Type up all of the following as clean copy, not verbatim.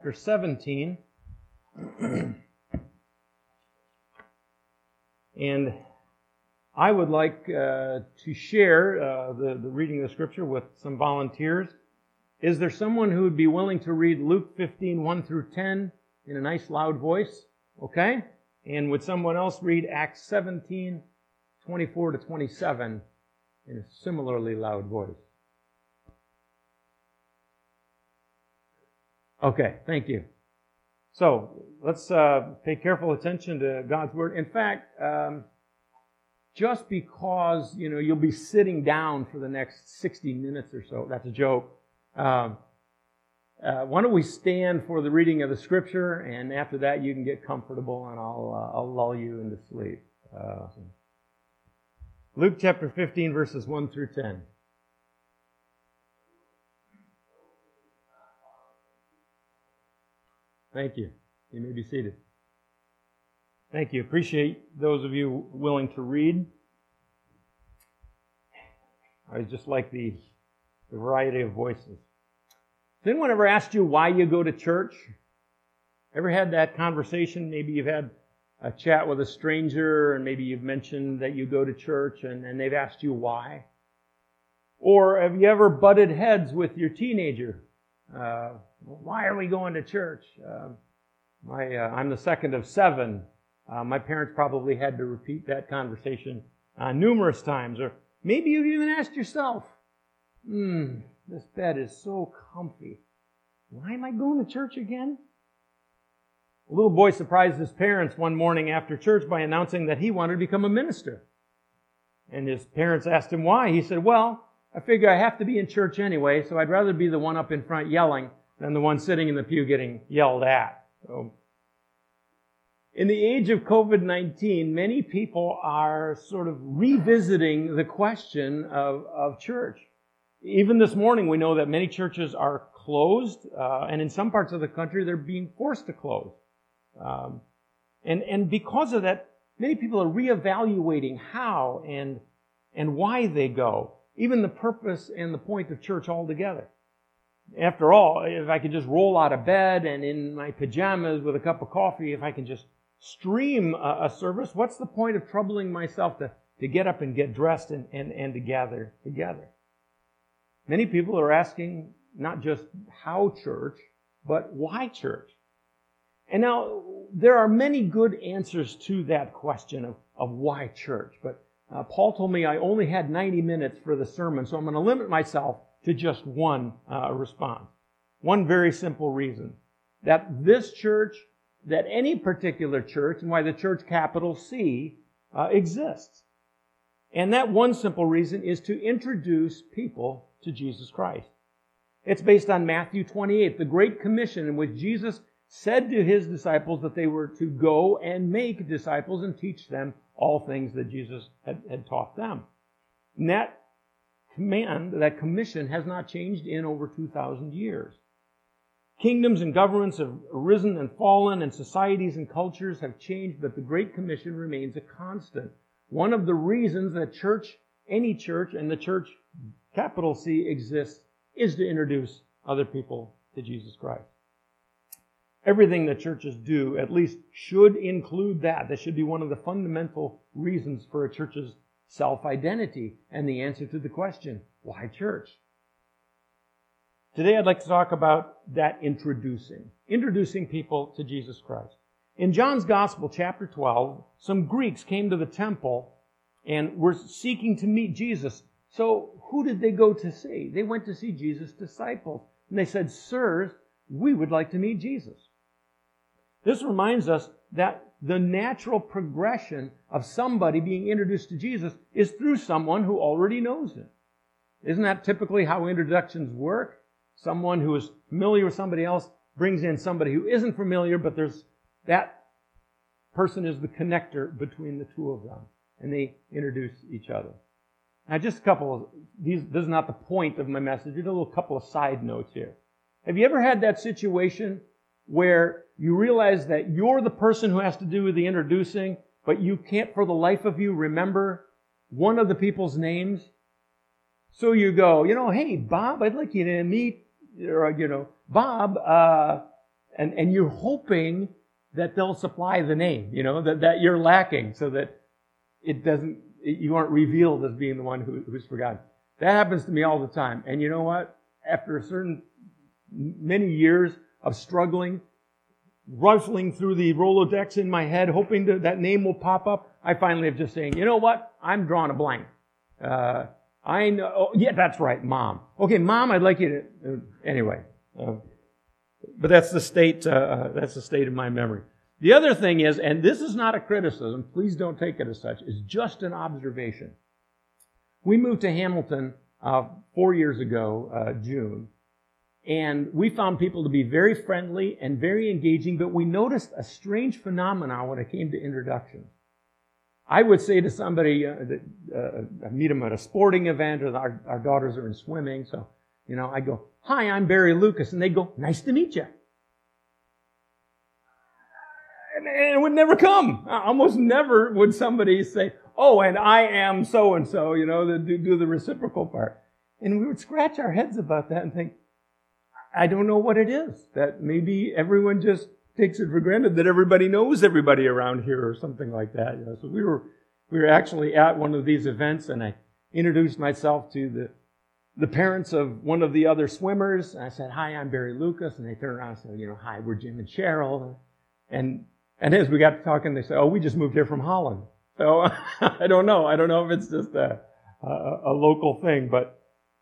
chapter 17. And I would like to share the reading of the Scripture with some volunteers. Is there someone who would be willing to read Luke 15, 1 through 10 in a nice loud voice? Okay? And would someone else read Acts 17, 24 to 27 in a similarly loud voice? Okay, thank you. So, let's pay careful attention to God's Word. In fact, just because, you'll be sitting down for the next 60 minutes or so, that's a joke. Why don't we stand for the reading of the Scripture, and after that you can get comfortable and I'll lull you into sleep. Luke chapter 15, verses 1 through 10. Thank you. You may be seated. Thank you. Appreciate those of you willing to read. I just like the variety of voices. Has anyone ever asked you why you go to church? Ever had that conversation? Maybe you've had a chat with a stranger and maybe you've mentioned that you go to church and they've asked you why. Or have you ever butted heads with your teenager? Why are we going to church? I'm the second of 7. My parents probably had to repeat that conversation numerous times. Or maybe you've even asked yourself, this bed is so comfy. Why am I going to church again? A little boy surprised his parents one morning after church by announcing that he wanted to become a minister. And his parents asked him why. He said, well, I figure I have to be in church anyway, so I'd rather be the one up in front yelling than the one sitting in the pew getting yelled at. So, in the age of COVID-19, many people are sort of revisiting the question of church. Even this morning, we know that many churches are closed, and in some parts of the country, they're being forced to close. And because of that, many people are reevaluating how and why they go, even the purpose and the point of church altogether. After all, if I could just roll out of bed and in my pajamas with a cup of coffee, if I can just stream a service, what's the point of troubling myself to get up and get dressed and to gather together? Many people are asking not just how church, but why church? And now, there are many good answers to that question of why church, but Paul told me I only had 90 minutes for the sermon, so I'm going to limit myself to just one response. One very simple reason. That this church, that any particular church, and why the church capital C exists. And that one simple reason is to introduce people to Jesus Christ. It's based on Matthew 28, the Great Commission, in which Jesus said to His disciples that they were to go and make disciples and teach them all things that Jesus had taught them. And that command, that commission, has not changed in over 2,000 years. Kingdoms and governments have arisen and fallen, and societies and cultures have changed, but the Great Commission remains a constant. One of the reasons that any church, and the church, capital C, exists is to introduce other people to Jesus Christ. Everything that churches do, at least, should include that. That should be one of the fundamental reasons for a church's self-identity and the answer to the question, why church? Today I'd like to talk about that introducing people to Jesus Christ. In John's Gospel, chapter 12, some Greeks came to the temple and were seeking to meet Jesus. So who did they go to see? They went to see Jesus' disciples. And they said, sirs, we would like to meet Jesus. This reminds us that the natural progression of somebody being introduced to Jesus is through someone who already knows Him. Isn't that typically how introductions work? Someone who is familiar with somebody else brings in somebody who isn't familiar, but that person is the connector between the two of them, and they introduce each other. Now, just a couple of these. This is not the point of my message. Just a little couple of side notes here. Have you ever had that situation where you realize that you're the person who has to do the introducing, but you can't for the life of you remember one of the people's names? So you go, hey, Bob, I'd like you to meet, or, Bob, And you're hoping that they'll supply the name, that you're lacking so that you aren't revealed as being the one who's forgotten. That happens to me all the time. And you know what? After many years of struggling, rifling through the Rolodex in my head, hoping that name will pop up, I finally have just saying, you know what? I'm drawing a blank. I know. Oh, yeah, that's right, Mom. Okay, Mom, I'd like you to. Anyway, but that's the state. That's the state of my memory. The other thing is, and this is not a criticism. Please don't take it as such. It's just an observation. We moved to Hamilton 4 years ago, June. And we found people to be very friendly and very engaging, but we noticed a strange phenomenon when it came to introductions. I would say to somebody, I meet them at a sporting event, or our daughters are in swimming, so, I go, "Hi, I'm Barry Lucas," and they go, "Nice to meet you." And it would never come. Almost never would somebody say, "Oh, and I am so-and-so," do the reciprocal part. And we would scratch our heads about that and think, I don't know what it is. That maybe everyone just takes it for granted that everybody knows everybody around here or something like that. So we were actually at one of these events, and I introduced myself to the parents of one of the other swimmers. And I said, "Hi, I'm Barry Lucas." And they turned around and said, "Hi, we're Jim and Cheryl." And as we got to talking, they said, "Oh, we just moved here from Holland." So I don't know. I don't know if it's just a local thing, but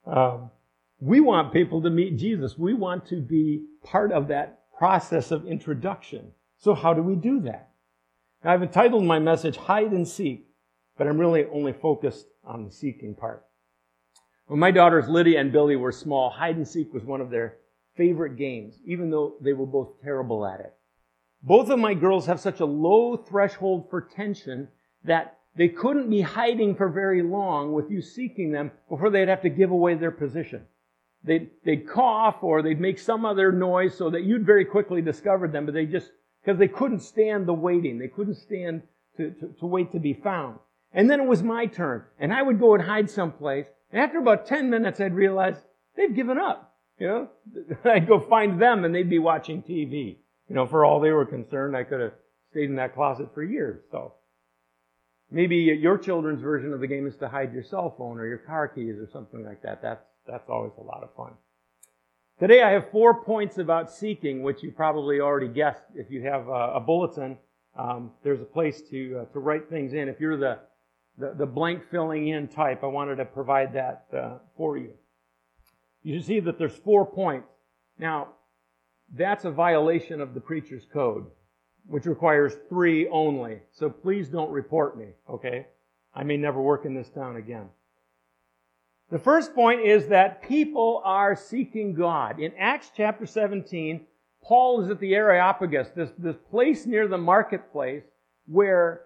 we want people to meet Jesus. We want to be part of that process of introduction. So how do we do that? Now, I've entitled my message, "Hide and Seek," but I'm really only focused on the seeking part. When my daughters Lydia and Billy were small, hide and seek was one of their favorite games, even though they were both terrible at it. Both of my girls have such a low threshold for tension that they couldn't be hiding for very long with you seeking them before they'd have to give away their position. They'd cough or they'd make some other noise so that you'd very quickly discover them, but because they couldn't stand the waiting. They couldn't stand to wait to be found. And then it was my turn, and I would go and hide someplace, and after about 10 minutes I'd realize they've given up. I'd go find them and they'd be watching TV. For all they were concerned, I could have stayed in that closet for years. So maybe your children's version of the game is to hide your cell phone or your car keys or something like that. That's always a lot of fun. Today I have 4 points about seeking, which you probably already guessed. If you have a bulletin, there's a place to write things in. If you're the blank filling in type, I wanted to provide that for you. You see that there's 4 points. Now, that's a violation of the preacher's code, which requires 3 only. So please don't report me, okay? I may never work in this town again. The first point is that people are seeking God. In Acts chapter 17, Paul is at the Areopagus, this place near the marketplace where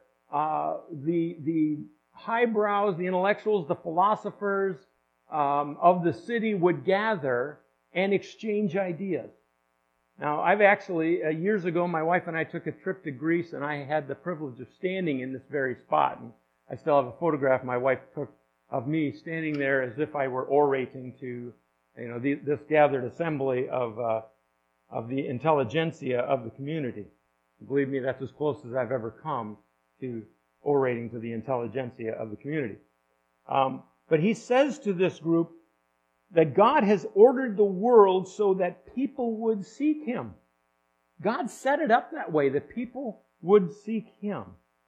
the highbrows, the intellectuals, the philosophers of the city would gather and exchange ideas. Now, I've actually, years ago, my wife and I took a trip to Greece, and I had the privilege of standing in this very spot. And I still have a photograph my wife took of me standing there as if I were orating to, this gathered assembly of the intelligentsia of the community. Believe me, that's as close as I've ever come to orating to the intelligentsia of the community. But he says to this group that God has ordered the world so that people would seek Him. God set it up that way, that people would seek Him.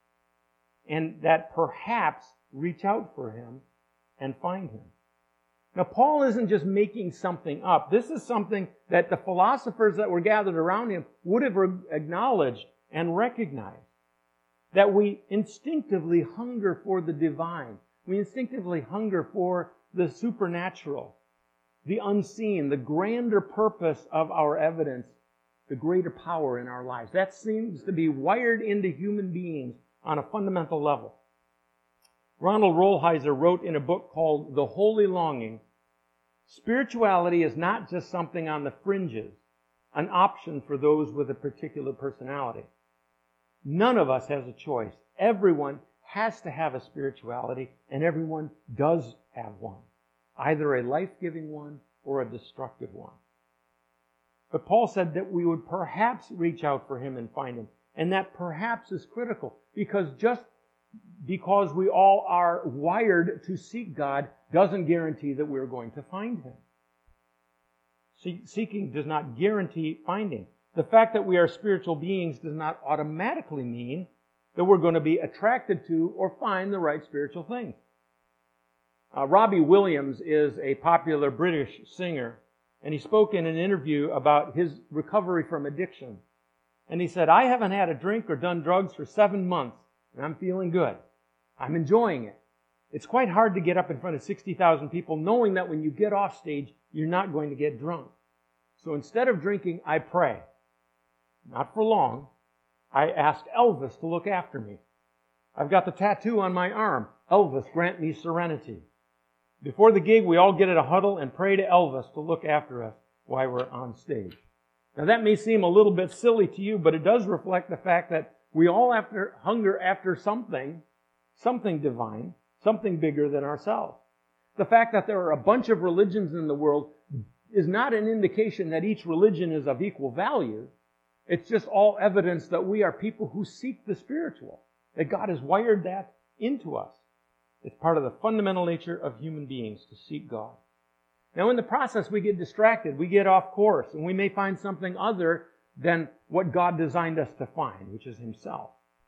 And that perhaps reach out for Him and find Him. Now, Paul isn't just making something up. This is something that the philosophers that were gathered around him would have acknowledged and recognized. That we instinctively hunger for the divine. We instinctively hunger for the supernatural, the unseen, the grander purpose of our evidence, the greater power in our lives. That seems to be wired into human beings on a fundamental level. Ronald Rolheiser wrote in a book called The Holy Longing, "Spirituality is not just something on the fringes, an option for those with a particular personality. None of us has a choice. Everyone has to have a spirituality, and everyone does have one, either a life-giving one or a destructive one." But Paul said that we would perhaps reach out for him and find him. And that perhaps is critical, because just because we all are wired to seek God doesn't guarantee that we're going to find him. Seeking does not guarantee finding. The fact that we are spiritual beings does not automatically mean that we're going to be attracted to or find the right spiritual things. Robbie Williams is a popular British singer, and he spoke in an interview about his recovery from addiction. And he said, "I haven't had a drink or done drugs for 7 months, and I'm feeling good. I'm enjoying it. It's quite hard to get up in front of 60,000 people knowing that when you get off stage, you're not going to get drunk. So instead of drinking, I pray. Not for long. I ask Elvis to look after me. I've got the tattoo on my arm. Elvis, grant me serenity." Before the gig, we all get at a huddle and pray to Elvis to look after us while we're on stage. Now that may seem a little bit silly to you, but it does reflect the fact that we all hunger after something divine, something bigger than ourselves. The fact that there are a bunch of religions in the world is not an indication that each religion is of equal value. It's just all evidence that we are people who seek the spiritual, that God has wired that into us. It's part of the fundamental nature of human beings to seek God. Now in the process we get distracted, we get off course, and we may find something other than what God designed us to find, which is Himself.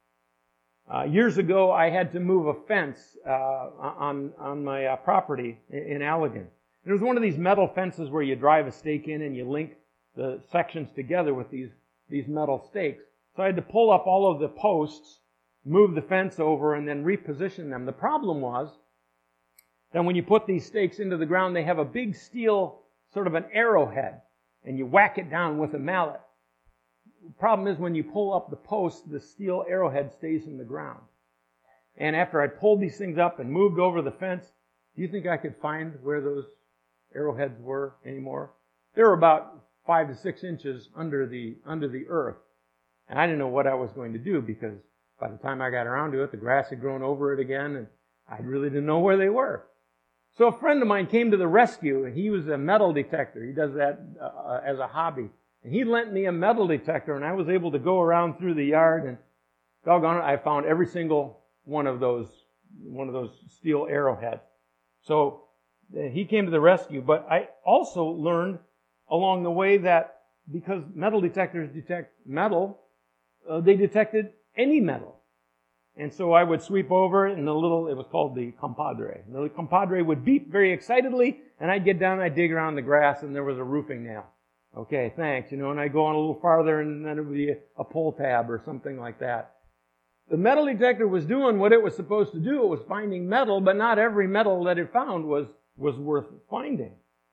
Years ago I had to move a fence on my property in Allegan. It was one of these metal fences where you drive a stake in and you link the sections together with these metal stakes. So I had to pull up all of the posts, move the fence over, and then reposition them. The problem was that when you put these stakes into the ground, they have a big steel, sort of an arrowhead, and you whack it down with a mallet. The problem is when you pull up the post, the steel arrowhead stays in the ground. And after I pulled these things up and moved over the fence, do you think I could find where those arrowheads were anymore? They were about 5 to 6 inches under the earth. And I didn't know what I was going to do, because by the time I got around to it, the grass had grown over it again, and I really didn't know where they were. So a friend of mine came to the rescue, and he was a metal detector. He does that as a hobby. And he lent me a metal detector, and I was able to go around through the yard, and doggone it, I found every single one of those steel arrowheads. So he came to the rescue, but I also learned along the way that because metal detectors detect metal, they detected any metal. And so I would sweep over it, and it was called the compadre. And the compadre would beep very excitedly, and I'd get down, I'd dig around the grass, and there was a roofing nail. Okay, thanks, and I'd go on a little farther, and then it would be a pull tab or something like that. The metal detector was doing what it was supposed to do. It was finding metal, but not every metal that it found was worth finding.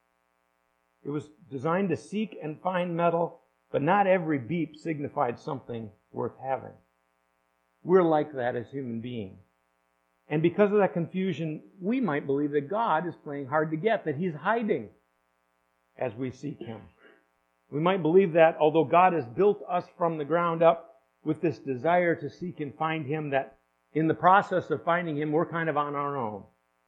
It was designed to seek and find metal, but not every beep signified something worth having. We're like that as human beings. And because of that confusion, we might believe that God is playing hard to get, that He's hiding as we seek Him. We might believe that although God has built us from the ground up with this desire to seek and find Him, that in the process of finding Him, we're kind of on our own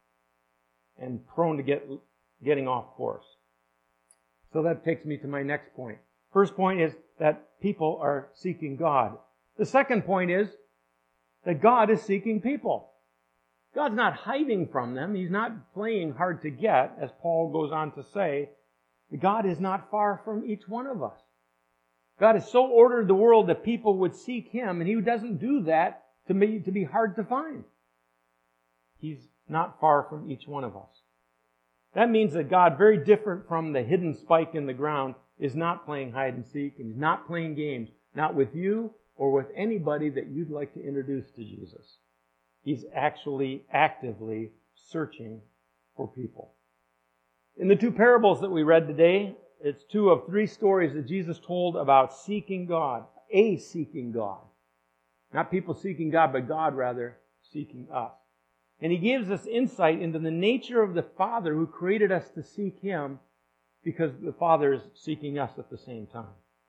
and prone to getting off course. So that takes me to my next point. First point is that people are seeking God. The second point is that God is seeking people. God's not hiding from them. He's not playing hard to get, as Paul goes on to say. God is not far from each one of us. God has so ordered the world that people would seek Him, and He doesn't do that to be hard to find. He's not far from each one of us. That means that God, very different from the hidden spike in the ground, is not playing hide and seek, and He's not playing games, not with you or with anybody that you'd like to introduce to Jesus. He's actually actively searching for people. In the two parables that we read today, it's 2 of 3 stories that Jesus told about seeking God, a seeking God. Not people seeking God, but God, rather, seeking us. And He gives us insight into the nature of the Father who created us to seek Him, because the Father is seeking us at the same time.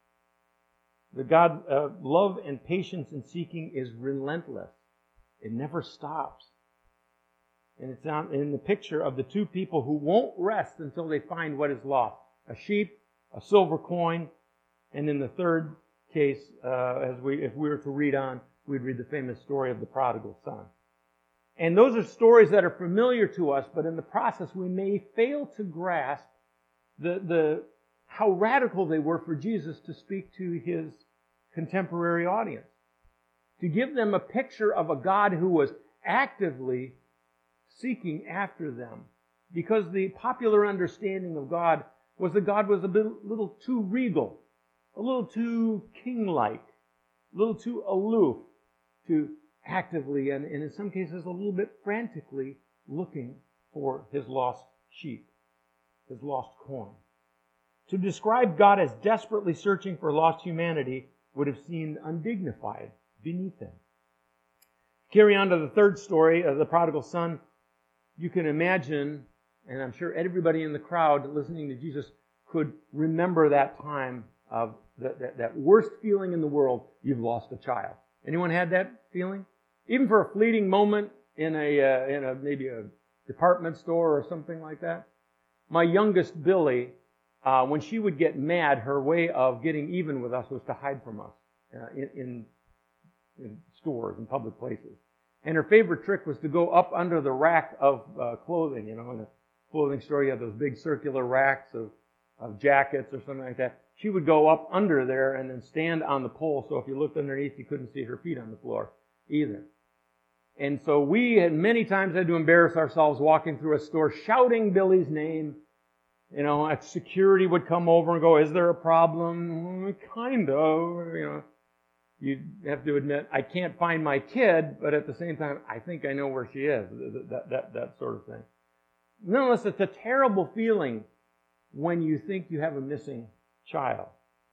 The God love and patience in seeking is relentless. It never stops. And it's in the picture of the 2 people who won't rest until they find what is lost. A sheep, a silver coin, And in the third case, if we were to read on, we'd read the famous story of the prodigal son. And those are stories that are familiar to us, but in the process we may fail to grasp how radical they were for Jesus to speak to his contemporary audience. To give them a picture of a God who was actively seeking after them. Because the popular understanding of God was that God was a little too regal, a little too king-like, a little too aloof to actively and in some cases a little bit frantically looking for his lost sheep, his lost coin. To describe God as desperately searching for lost humanity would have seemed undignified beneath him. Carry on to the third story of the prodigal son. You can imagine, and I'm sure everybody in the crowd listening to Jesus could remember that time of that worst feeling in the world, you've lost a child. Anyone had that feeling? Even for a fleeting moment in maybe a department store or something like that. My youngest Billy, when she would get mad, her way of getting even with us was to hide from us in stores and public places. And her favorite trick was to go up under the rack of clothing. In a clothing store, you have those big circular racks of jackets or something like that. She would go up under there and then stand on the pole, so if you looked underneath, you couldn't see her feet on the floor either. And so we had many times had to embarrass ourselves walking through a store, shouting Billy's name. Security would come over and go, "Is there a problem?" Kind of, You have to admit, I can't find my kid, but at the same time, I think I know where she is. That sort of thing. Nonetheless, it's a terrible feeling when you think you have a missing child.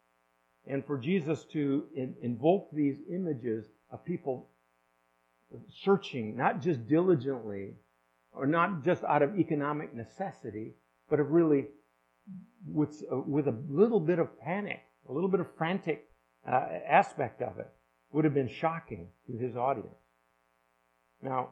And for Jesus to invoke these images of people searching, not just diligently, or not just out of economic necessity, but of really with a little bit of panic, a little bit of frantic aspect of it, would have been shocking to his audience. Now,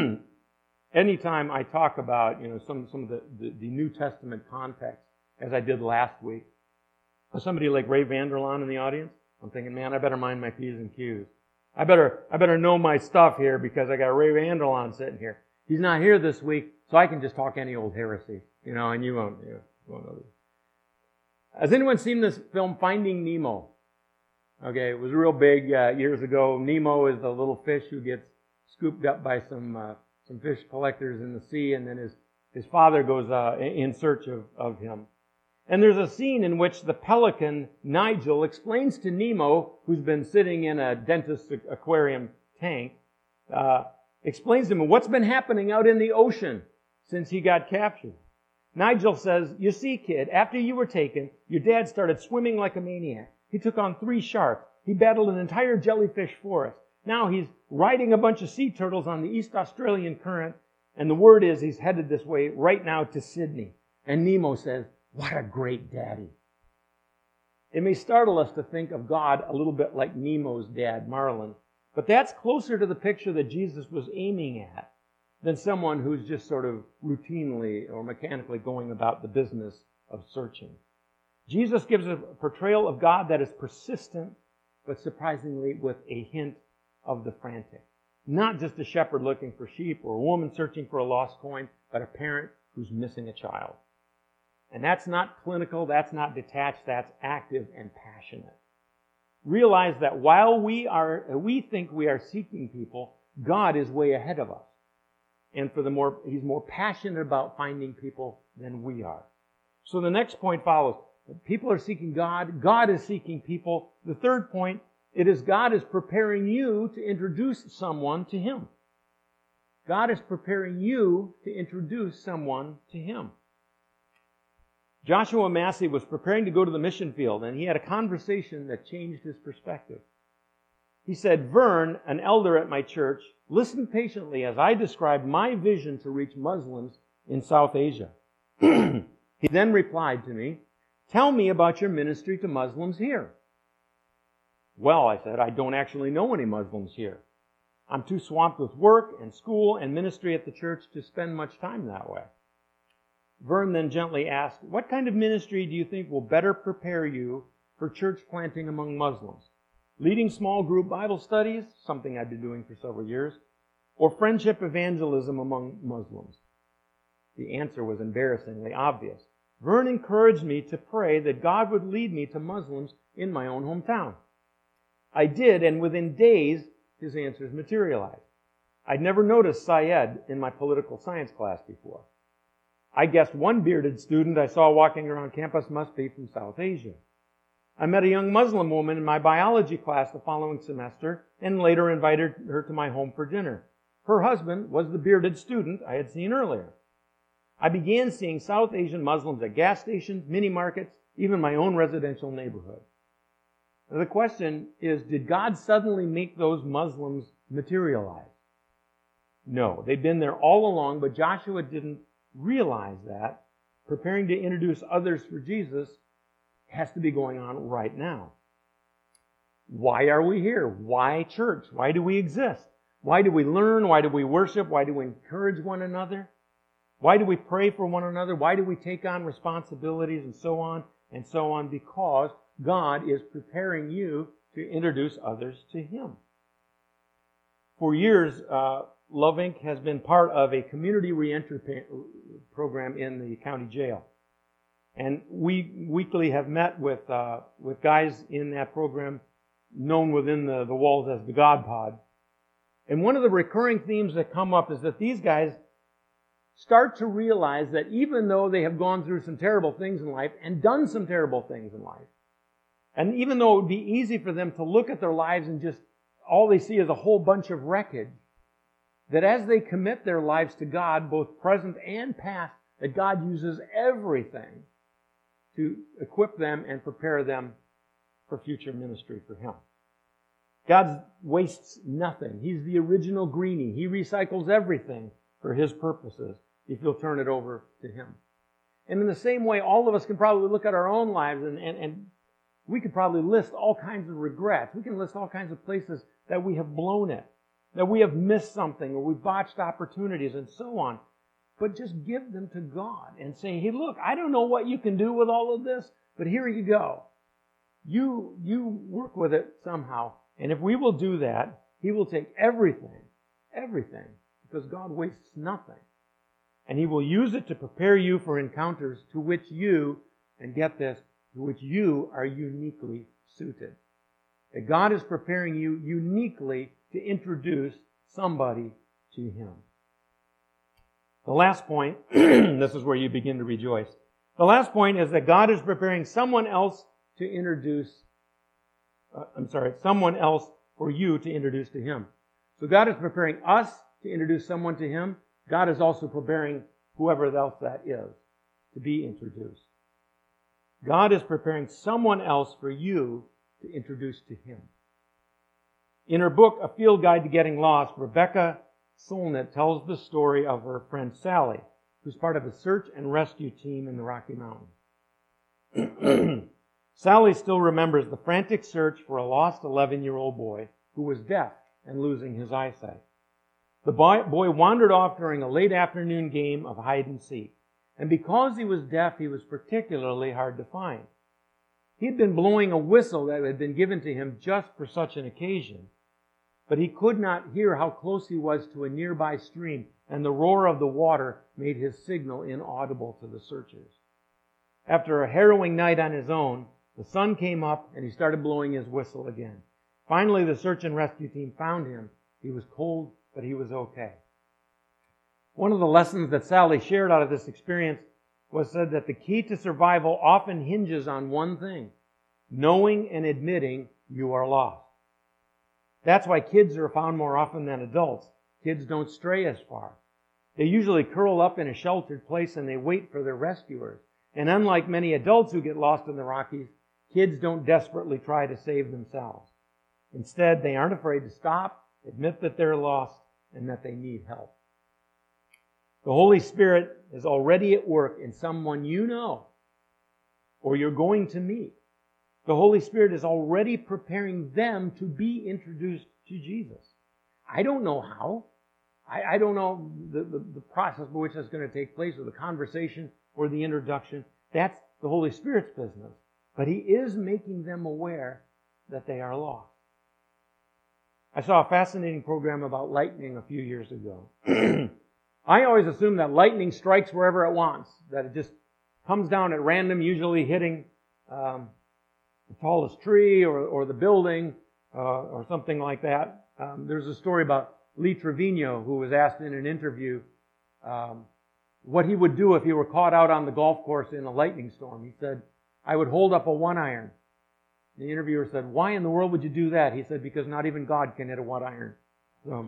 anytime I talk about some of the New Testament context, as I did last week, with somebody like Ray Vander Laan in the audience, I'm thinking, man, I better mind my P's and Q's. I better know my stuff here because I got Ray Vander Laan sitting here. He's not here this week, so I can just talk any old heresy, and you won't know this. Has anyone seen this film, Finding Nemo? Okay, it was real big years ago. Nemo is the little fish who gets scooped up by some fish collectors in the sea, and then his father goes in search of him. And there's a scene in which the pelican, Nigel, explains to Nemo, who's been sitting in a dentist's aquarium tank, explains to him what's been happening out in the ocean since he got captured. Nigel says, "You see, kid, after you were taken, your dad started swimming like a maniac. He took on 3 sharks. He battled an entire jellyfish forest. Now he's riding a bunch of sea turtles on the East Australian current, and the word is he's headed this way right now to Sydney." And Nemo says, "What a great daddy." It may startle us to think of God a little bit like Nemo's dad, Marlin, but that's closer to the picture that Jesus was aiming at than someone who's just sort of routinely or mechanically going about the business of searching. Jesus gives a portrayal of God that is persistent, but surprisingly with a hint of the frantic. Not just a shepherd looking for sheep or a woman searching for a lost coin, but a parent who's missing a child. And that's not clinical, that's not detached, that's active and passionate. Realize that while we think we are seeking people, God is way ahead of us. And He's more passionate about finding people than we are. So the next point follows. People are seeking God. God is seeking people. The third point, it is God is preparing you to introduce someone to Him. God is preparing you to introduce someone to Him. Joshua Massey was preparing to go to the mission field, and he had a conversation that changed his perspective. He said, "Vern, an elder at my church, listened patiently as I described my vision to reach Muslims in South Asia. He then replied to me, 'Tell me about your ministry to Muslims here.' 'Well,' I said, 'I don't actually know any Muslims here. I'm too swamped with work and school and ministry at the church to spend much time that way.' Vern then gently asked, 'What kind of ministry do you think will better prepare you for church planting among Muslims? Leading small group Bible studies, something I've been doing for several years, or friendship evangelism among Muslims? The answer was embarrassingly obvious. Vern encouraged me to pray that God would lead me to Muslims in my own hometown. I did, and within days, his answers materialized. I'd never noticed Syed in my political science class before. I guessed one bearded student I saw walking around campus must be from South Asia. I met a young Muslim woman in my biology class the following semester and later invited her to my home for dinner. Her husband was the bearded student I had seen earlier. I began seeing South Asian Muslims at gas stations, mini markets, even my own residential neighborhood. Now the question is, did God suddenly make those Muslims materialize? No, they'd been there all along, but Joshua didn't realize that. Preparing to introduce others for Jesus has to be going on right now. Why are we here? Why church? Why do we exist? Why do we learn? Why do we worship? Why do we encourage one another? Why do we pray for one another? Why do we take on responsibilities and so on and so on? Because God is preparing you to introduce others to Him. For years, Love Inc. has been part of a community reentry program in the county jail. And we weekly have met with guys in that program known within the walls as the God Pod. And one of the recurring themes that come up is that these guys start to realize that even though they have gone through some terrible things in life and done some terrible things in life, and even though it would be easy for them to look at their lives and just all they see is a whole bunch of wreckage, that as they commit their lives to God, both present and past, that God uses everything to equip them and prepare them for future ministry for Him. God wastes nothing. He's the original greenie. He recycles everything for His purposes if you'll turn it over to Him. And in the same way, all of us can probably look at our own lives and we could probably list all kinds of regrets. We can list all kinds of places that we have blown it, that we have missed something or we've botched opportunities and so on. But just give them to God and say, hey, look, I don't know what you can do with all of this, but here you go. You work with it somehow. And if we will do that, He will take everything, because God wastes nothing. And He will use it to prepare you for encounters to which you, and get this, to which you are uniquely suited. That God is preparing you uniquely to introduce somebody to Him. The last point, this is where you begin to rejoice. The last point is that God is preparing someone else to introduce, someone else for you to introduce to Him. So God is preparing us to introduce someone to Him. God is also preparing whoever else that is to be introduced. God is preparing someone else for you to introduce to Him. In her book, A Field Guide to Getting Lost, Rebecca Solnit tells the story of her friend Sally, who's part of a search and rescue team in the Rocky Mountains. Sally still remembers the frantic search for a lost 11-year-old boy who was deaf and losing his eyesight. The boy wandered off during a late afternoon game of hide and seek, and because he was deaf, he was particularly hard to find. He had been blowing a whistle that had been given to him just for such an occasion, but he could not hear how close he was to a nearby stream, and the roar of the water made his signal inaudible to the searchers. After a harrowing night on his own, the sun came up and he started blowing his whistle again. Finally, the search and rescue team found him. He was cold, but he was okay. One of the lessons that Sally shared out of this experience was said that the key to survival often hinges on one thing: knowing and admitting you are lost. That's why kids are found more often than adults. Kids don't stray as far. They usually curl up in a sheltered place and they wait for their rescuers. And unlike many adults who get lost in the Rockies, kids don't desperately try to save themselves. Instead, they aren't afraid to stop, admit that they're lost, and that they need help. The Holy Spirit is already at work in someone you know or you're going to meet. The Holy Spirit is already preparing them to be introduced to Jesus. I don't know how. I don't know the process by which that's going to take place, or the conversation or the introduction. That's the Holy Spirit's business. But He is making them aware that they are lost. I saw a fascinating program about lightning a few years ago. I always assume that lightning strikes wherever it wants, that it just comes down at random, usually hitting the tallest tree or the building or something like that. There's a story about Lee Trevino, who was asked in an interview what he would do if he were caught out on the golf course in a lightning storm. He said, "I would hold up a 1-iron." The interviewer said, "Why in the world would you do that?" He said, "Because not even God can hit a 1-iron." So,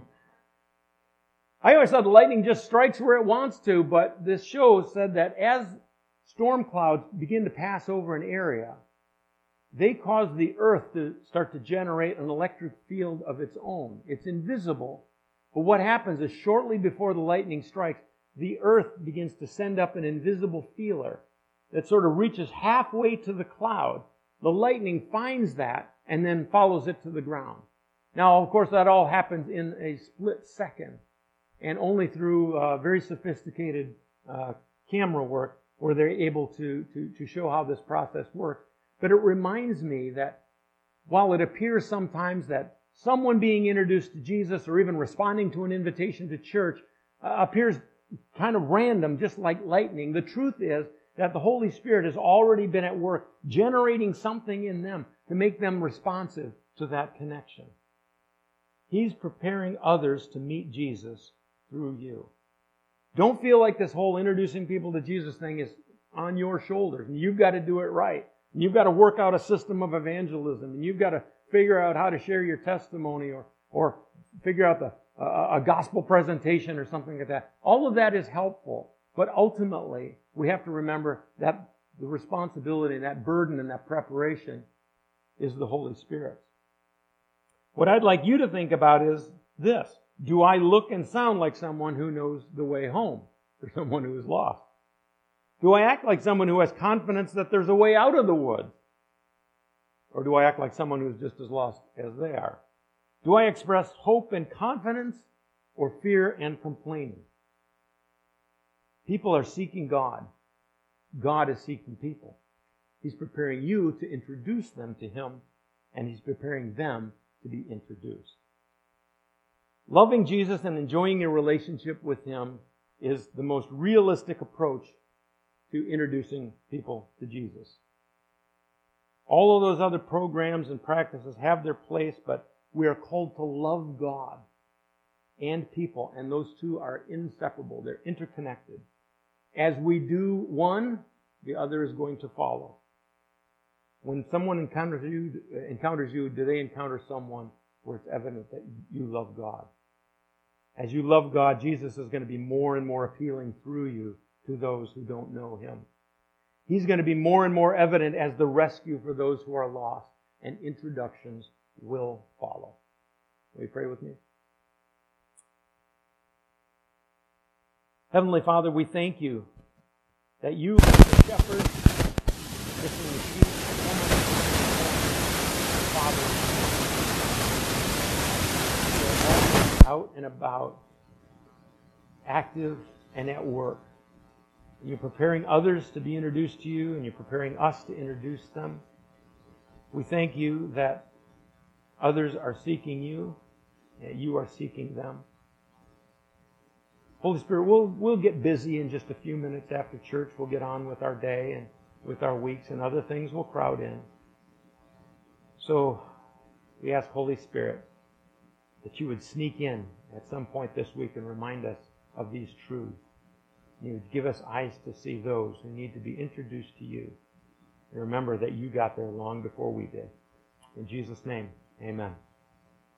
I always thought the lightning just strikes where it wants to, but this show said that as storm clouds begin to pass over an area, they cause the earth to start to generate an electric field of its own. It's invisible. But what happens is shortly before the lightning strikes, the earth begins to send up an invisible feeler that sort of reaches halfway to the cloud. The lightning finds that and then follows it to the ground. Now, of course, that all happens in a split second, and only through very sophisticated camera work were they able to show how this process works. But it reminds me that while it appears sometimes that someone being introduced to Jesus or even responding to an invitation to church appears kind of random, just like lightning, the truth is that the Holy Spirit has already been at work generating something in them to make them responsive to that connection. He's preparing others to meet Jesus through you. Don't feel like this whole introducing people to Jesus thing is on your shoulders, and you've got to do it right. And you've got to work out a system of evangelism, and you've got to figure out how to share your testimony or figure out a gospel presentation or something like that. All of that is helpful, but ultimately we have to remember that the responsibility and that burden and that preparation is the Holy Spirit's. What I'd like you to think about is this. Do I look and sound like someone who knows the way home for someone who is lost? Do I act like someone who has confidence that there's a way out of the woods? Or do I act like someone who's just as lost as they are? Do I express hope and confidence or fear and complaining? People are seeking God. God is seeking people. He's preparing you to introduce them to Him, and He's preparing them to be introduced. Loving Jesus and enjoying your relationship with Him is the most realistic approach to introducing people to Jesus. All of those other programs and practices have their place, but we are called to love God and people, and those two are inseparable. They're interconnected. As we do one, the other is going to follow. When someone encounters you, do they encounter someone where it's evident that you love God? As you love God, Jesus is going to be more and more appealing through you to those who don't know Him. He's going to be more and more evident as the rescue for those who are lost, and introductions will follow. Will you pray with me? Heavenly Father, we thank You that You, like the shepherd, missing the sheep, Father, You are always out and about, active and at work. You're preparing others to be introduced to You, and You're preparing us to introduce them. We thank You that others are seeking You, and You are seeking them. Holy Spirit, we'll get busy in just a few minutes after church. We'll get on with our day and with our weeks, and other things will crowd in. So we ask, Holy Spirit, that You would sneak in at some point this week and remind us of these truths. You would give us eyes to see those who need to be introduced to You. And remember that You got there long before we did. In Jesus' name, amen.